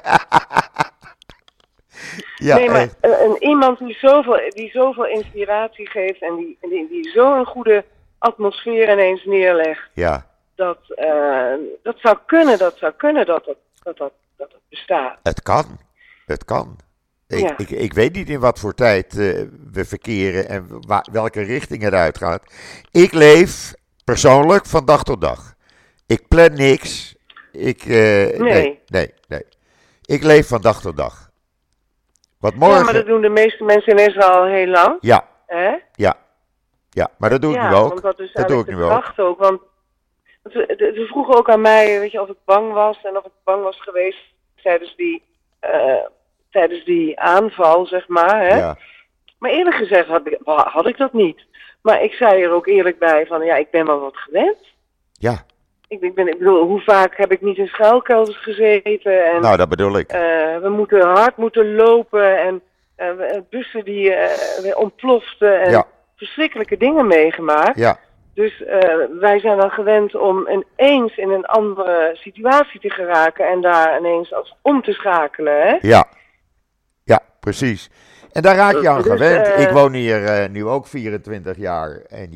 Ja, nee, maar iemand die zoveel inspiratie geeft en die zo'n goede atmosfeer ineens neerlegt. Ja. Dat zou kunnen dat het bestaat. Het kan. Ik weet niet in wat voor tijd we verkeren en welke richting het uitgaat. Ik leef persoonlijk van dag tot dag. Ik plan niks. Nee. Ik leef van dag tot dag. Wat morgen... Ja, maar dat doen de meeste mensen in Israël al heel lang. Ja. Hè? Ja, maar dat doe ik nu ook. Want dat is eigenlijk de kracht ook. Want ze vroegen ook aan mij, weet je, of ik bang was en of ik bang was geweest tijdens die aanval, zeg maar. Hè? Ja. Maar eerlijk gezegd had ik dat niet. Maar ik zei er ook eerlijk bij van, ja, ik ben wel wat gewend. Ja. Ik bedoel, hoe vaak heb ik niet in schuilkelders gezeten? En, nou, dat bedoel ik. We hard moeten lopen en bussen die weer ontploften en verschrikkelijke dingen meegemaakt. Ja. Dus wij zijn dan gewend om ineens in een andere situatie te geraken en daar ineens als om te schakelen, hè? Ja, precies. En daar raak je aan gewend. Ik woon hier nu ook 24 jaar. En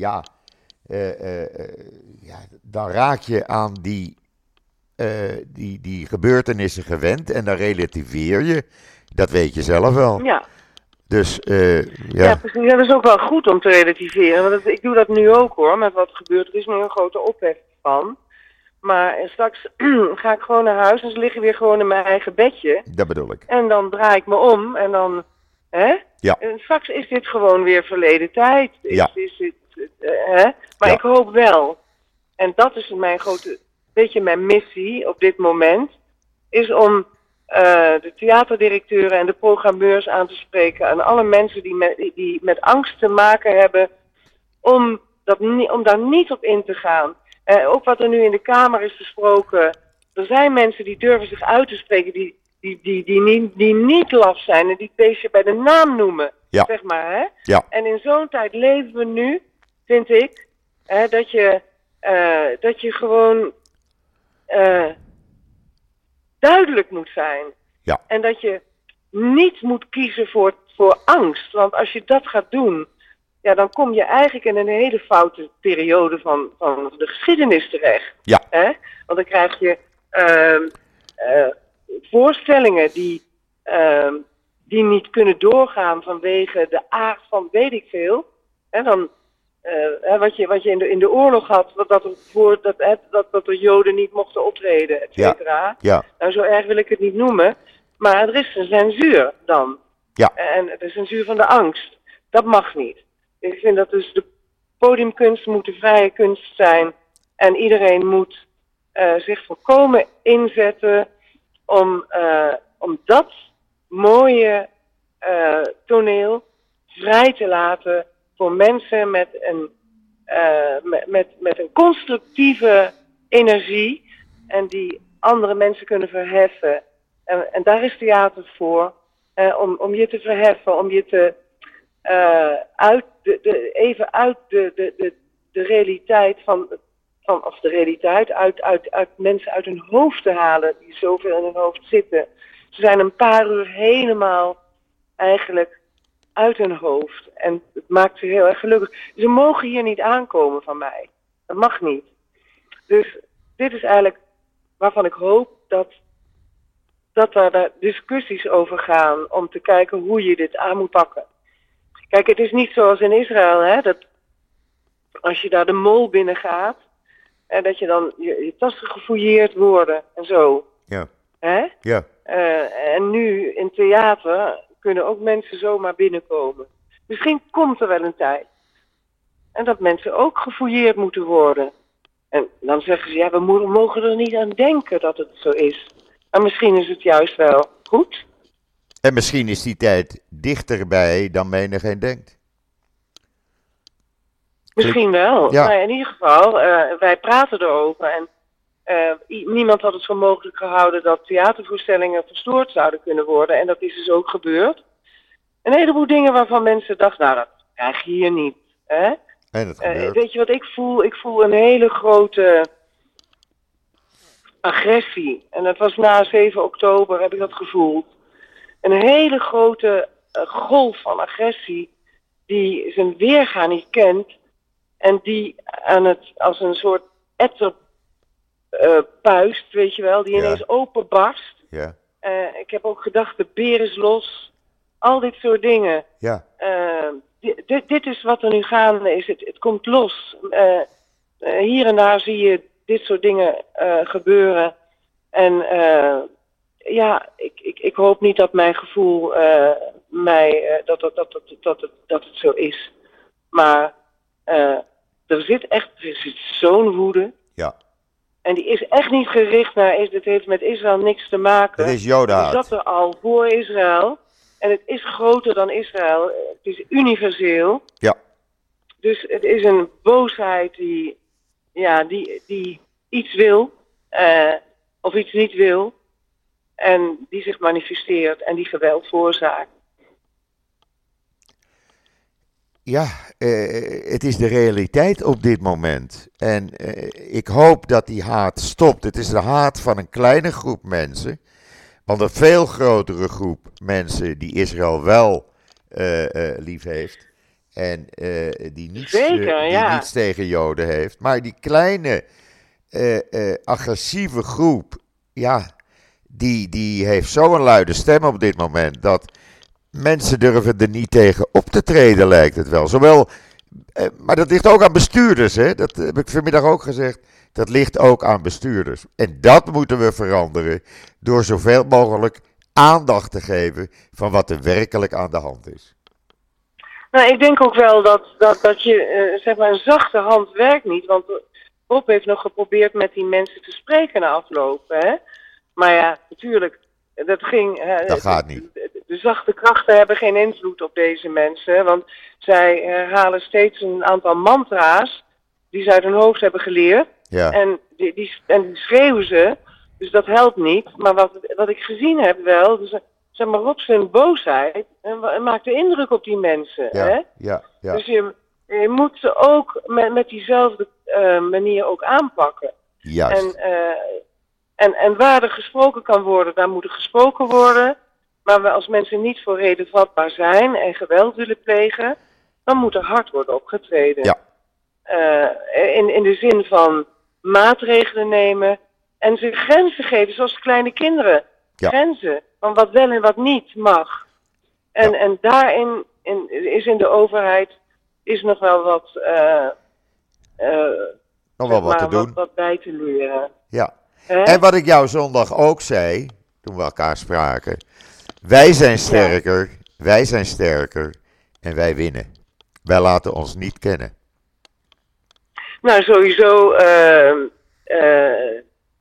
dan raak je aan die gebeurtenissen gewend en dan relativeer je. Dat weet je zelf wel. Ja. Dus, ja, precies. Dat is ook wel goed om te relativeren. Want ik doe dat nu ook hoor, met wat gebeurt. Er is nu een grote ophef van. Maar straks ga ik gewoon naar huis en ze liggen weer gewoon in mijn eigen bedje. Dat bedoel ik. En dan draai ik me om en dan, hè? Ja. En straks is dit gewoon weer verleden tijd. Ja. Hè? Maar ik hoop wel, en dat is mijn missie op dit moment, is om de theaterdirecteuren en de programmeurs aan te spreken en alle mensen die met angst te maken hebben, om daar niet op in te gaan. Ook wat er nu in de Kamer is besproken, er zijn mensen die durven zich uit te spreken, die niet laf zijn en die het beestje bij de naam noemen, zeg maar. Hè? Ja. En in zo'n tijd leven we nu, vind ik, dat je gewoon duidelijk moet zijn. Ja. En dat je niet moet kiezen voor angst. Want als je dat gaat doen, ja, dan kom je eigenlijk in een hele foute periode van de geschiedenis terecht. Ja. Want dan krijg je voorstellingen die niet kunnen doorgaan vanwege de aard van weet ik veel. Dan wat je in de oorlog had, dat er Joden niet mochten optreden, et cetera. Ja. Nou, zo erg wil ik het niet noemen, maar er is een censuur dan. Ja. En de censuur van de angst, dat mag niet. Ik vind dat dus de podiumkunst moet de vrije kunst zijn en iedereen moet zich volkomen inzetten om dat mooie toneel vrij te laten voor mensen met een constructieve energie en die andere mensen kunnen verheffen. En daar is theater voor, om je te verheffen, om je te even uit de realiteit of de realiteit uit mensen uit hun hoofd te halen die zoveel in hun hoofd zitten. Ze zijn een paar uur helemaal eigenlijk uit hun hoofd. En het maakt ze heel erg gelukkig. Ze mogen hier niet aankomen van mij. Dat mag niet. Dus dit is eigenlijk waarvan ik hoop dat daar discussies over gaan om te kijken hoe je dit aan moet pakken. Kijk, het is niet zoals in Israël, hè, dat als je daar de mol binnen gaat, dat je dan je tassen gefouilleerd worden en zo. Ja. Hè? Ja. En nu in theater kunnen ook mensen zomaar binnenkomen. Misschien komt er wel een tijd. En dat mensen ook gefouilleerd moeten worden. En dan zeggen ze, ja, we mogen er niet aan denken dat het zo is. Maar misschien is het juist wel goed. En misschien is die tijd dichterbij dan menigeen denkt. Misschien wel. Ja. Maar in ieder geval, wij praten erover. En niemand had het voor mogelijk gehouden dat theatervoorstellingen verstoord zouden kunnen worden. En dat is dus ook gebeurd. Een heleboel dingen waarvan mensen dachten, nou, dat krijg je hier niet. Hè? En dat gebeurt. Weet je wat ik voel? Ik voel een hele grote agressie. En dat was na 7 oktober, heb ik dat gevoeld. Een hele grote golf van agressie die zijn weerga niet kent. En die als een soort etterpuist, weet je wel, die ineens openbarst. Ja. Ik heb ook gedacht, de beer is los. Al dit soort dingen. Ja. Dit is wat er nu gaande is. Het komt los. Hier en daar zie je dit soort dingen gebeuren. En ik hoop niet dat mijn gevoel dat het zo is. Maar er zit zo'n woede. Ja. En die is echt niet gericht naar, het heeft met Israël niks te maken. Het is Jodenhaat. Die zat er al voor Israël. En het is groter dan Israël. Het is universeel. Ja. Dus het is een boosheid die iets wil. Of iets niet wil. En die zich manifesteert en die geweld veroorzaakt. Ja, het is de realiteit op dit moment. En ik hoop dat die haat stopt. Het is de haat van een kleine groep mensen. Want een veel grotere groep mensen die Israël wel lief heeft. En die niets tegen Joden heeft. Maar die kleine agressieve groep, ja, die heeft zo'n luide stem op dit moment. Dat mensen durven er niet tegen op te treden, lijkt het wel. Maar dat ligt ook aan bestuurders, hè? Dat heb ik vanmiddag ook gezegd. Dat ligt ook aan bestuurders. En dat moeten we veranderen door zoveel mogelijk aandacht te geven van wat er werkelijk aan de hand is. Nou, ik denk ook wel dat je, zeg maar, een zachte hand werkt niet. Want Bob heeft nog geprobeerd met die mensen te spreken na afloop, hè? Maar ja, natuurlijk, dat gaat niet. De zachte krachten hebben geen invloed op deze mensen. Want zij herhalen steeds een aantal mantra's die ze uit hun hoofd hebben geleerd. Ja. En die schreeuwen ze. Dus dat helpt niet. Maar wat ik gezien heb wel, dus, zeg maar, op zijn boosheid, maakt de indruk op die mensen. Ja, hè? ja. Dus je moet ze ook met diezelfde manier ook aanpakken. Juist. En waar er gesproken kan worden, daar moet er gesproken worden. Maar als mensen niet voor reden vatbaar zijn en geweld willen plegen, dan moet er hard worden opgetreden. Ja. In de zin van maatregelen nemen en ze grenzen geven, zoals kleine kinderen. Ja. Grenzen van wat wel en wat niet mag. En daarin is in de overheid nog wel wat te doen. Wat bij te leren. Ja. En wat ik jou zondag ook zei, toen we elkaar spraken. Wij zijn sterker en wij winnen. Wij laten ons niet kennen. Nou, sowieso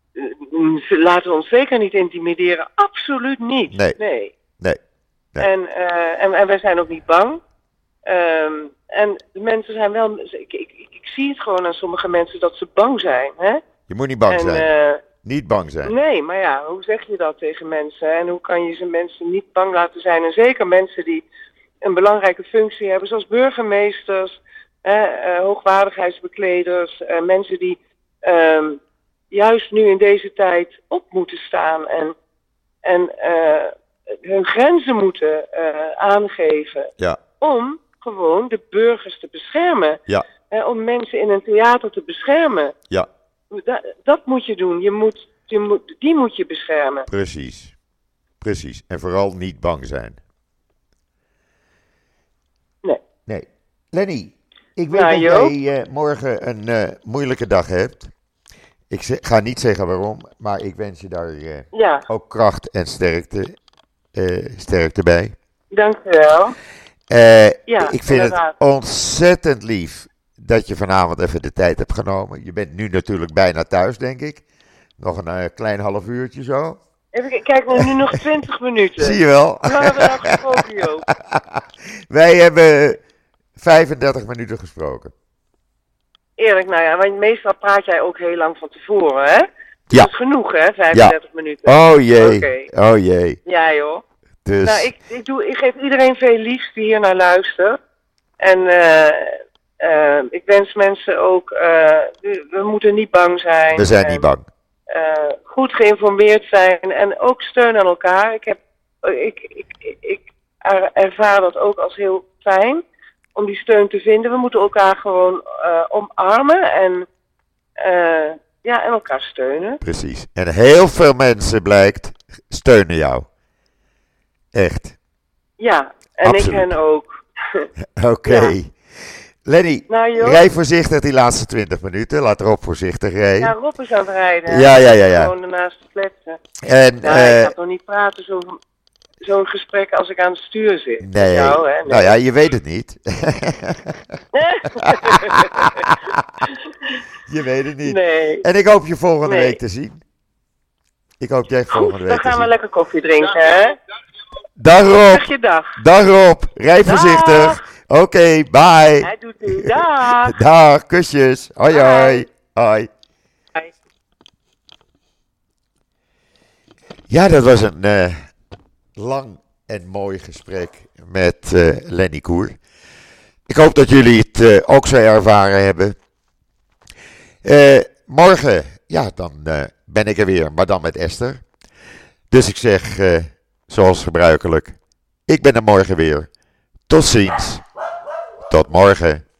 laten we ons zeker niet intimideren. Absoluut niet. Nee. En wij zijn ook niet bang. En de mensen zijn wel... Ik zie het gewoon aan sommige mensen dat ze bang zijn. Hè? Je moet niet bang zijn. Niet bang zijn. Nee, maar ja, hoe zeg je dat tegen mensen? En hoe kan je ze mensen niet bang laten zijn? En zeker mensen die een belangrijke functie hebben, zoals burgemeesters, hoogwaardigheidsbekleders, mensen die juist nu in deze tijd op moeten staan en hun grenzen moeten aangeven. Ja. Om gewoon de burgers te beschermen. Ja. Om mensen in een theater te beschermen. Ja. Dat moet je doen. Die moet je beschermen. Precies. En vooral niet bang zijn. Nee. Lenny, ik weet dat jij morgen een moeilijke dag hebt. Ik ga niet zeggen waarom, maar ik wens je daar ook kracht en sterkte bij. Dank je wel. Ik vind het ontzettend lief dat je vanavond even de tijd hebt genomen. Je bent nu natuurlijk bijna thuis, denk ik. Nog een klein half uurtje zo. Even kijken, nu nog 20 minuten. Zie je wel. Hoe lang hebben we nou gesproken, Joop? Wij hebben 35 minuten gesproken. Eerlijk, nou ja, want meestal praat jij ook heel lang van tevoren, hè? Ja. Dat is genoeg, hè? 35 minuten. Oh jee. Okay. Oh jee. Ja, joh. Dus... Nou, ik geef iedereen veel liefs die hier naar luistert. En ik wens mensen ook, we moeten niet bang zijn. We zijn niet bang. Goed geïnformeerd zijn en ook steun aan elkaar. Ik ervaar dat ook als heel fijn om die steun te vinden. We moeten elkaar gewoon omarmen en elkaar steunen. Precies. En heel veel mensen, blijkt, steunen jou. Echt. Ja, en absoluut. Ik hen ook. Oké. Ja. Lenny, rij voorzichtig die laatste 20 minuten. Laat Rob voorzichtig rijden. Ja, Rob is aan het rijden. Ja. Gewoon ernaast te kletsen. En, ik ga toch niet praten zo'n gesprek als ik aan het stuur zit. Nee. Jou, hè? Nee. Nou ja, je weet het niet. Je weet het niet. Nee. En ik hoop je volgende week te zien. Ik hoop jij volgende week te zien. Dan gaan we lekker koffie drinken, hè? Dag Rob. Zeg je dag. Dag Rob. Rij voorzichtig. Oké, bye. Hij doet u. Dag. Dag, kusjes. Hoi, hoi. Hoi. Ja, dat was een lang en mooi gesprek met Lenny Koer. Ik hoop dat jullie het ook zo ervaren hebben. Morgen, dan ben ik er weer, maar dan met Esther. Dus ik zeg, zoals gebruikelijk, ik ben er morgen weer. Tot ziens. Tot morgen.